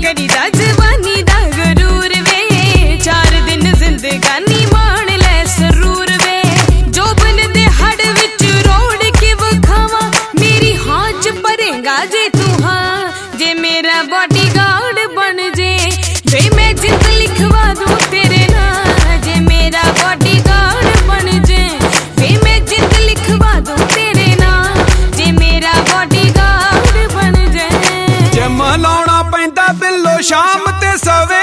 करीदा जवानी दा गरूर वे 4 दिन जिंदगानी मान ले सरूर वे जोबन दे हड़ विच रोड़ के वखावा मेरी हाँ च भरेगा जे तू हाँ जे मेरा बॉडीगार्ड बन जे वे मैं जिंद लिखवा दूं तेरे नाल जे मेरा बॉडीगार्ड बन जे वे मैं जिंद लिखवा दूं तेरे नाल जे मेरा बॉडीगार्ड बन जे जिम लाउणा पैंदा बिल्लो शाम ते सवे